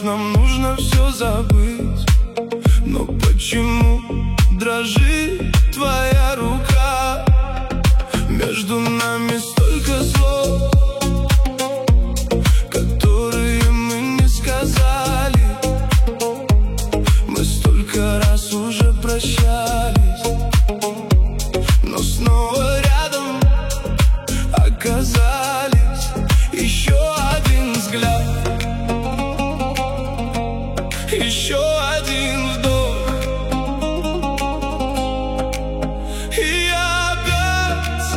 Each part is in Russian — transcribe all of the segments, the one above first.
нам нужно все забыть. Но почему дрожит твоя рука? Между нами столько слов, которые мы не сказали. Мы столько раз уже прощались, но снова рядом оказались. Еще один взгляд, еще один вдох, и я опять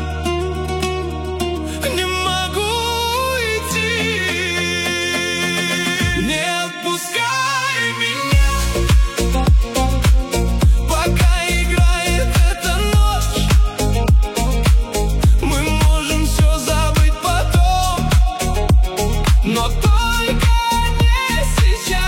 не могу идти. Не отпускай меня, пока играет эта ночь. Мы можем все забыть потом, но только не сейчас.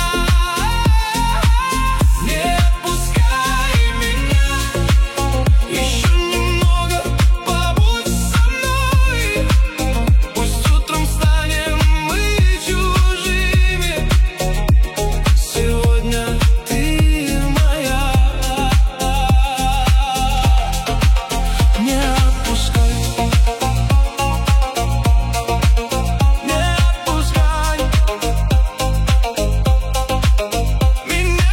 Не отпускай меня, еще немного побудь со мной. Пусть утром станем мы чужими. Сегодня ты моя. Не отпускай, не отпускай меня.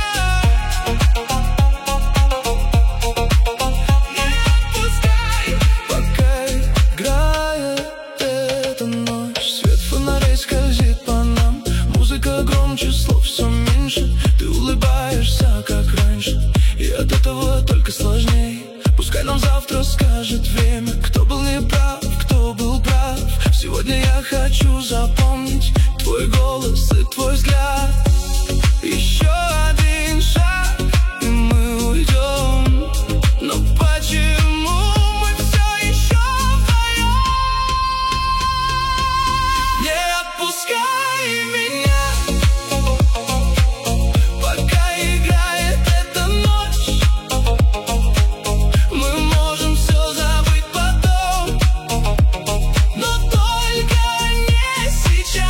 Не отпускай, пока играет эта ночь. Свет фонарей скользит по нам, музыка громче, слов все меньше. Ты улыбаешься, как раньше, и от этого только сложней. Пускай нам завтра скажет время, кто был неправ, кто был прав. Сегодня я хочу запомнить твой голос и твой взгляд. Еще один шаг, и мы уйдем. Но почему мы все еще вдвоем? Не отпускай меня, пока играет эта ночь. Мы можем все забыть потом, но только не сейчас.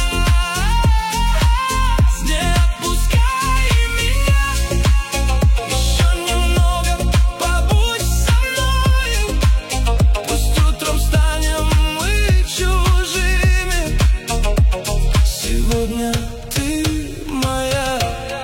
Не отпускай меня, еще немного побудь со мной. Пусть утром станем мы чужими. Сегодня ты моя.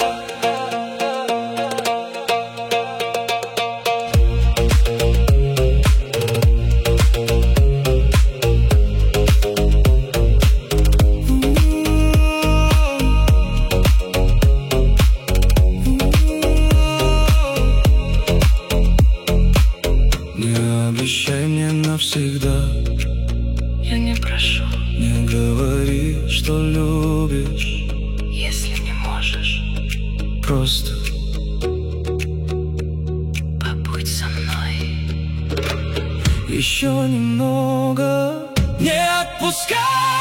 Не обещай мне навсегда, Я не прошу, не говори, что любишь. если не можешь, Просто побудь со мной. еще немного. Не отпускай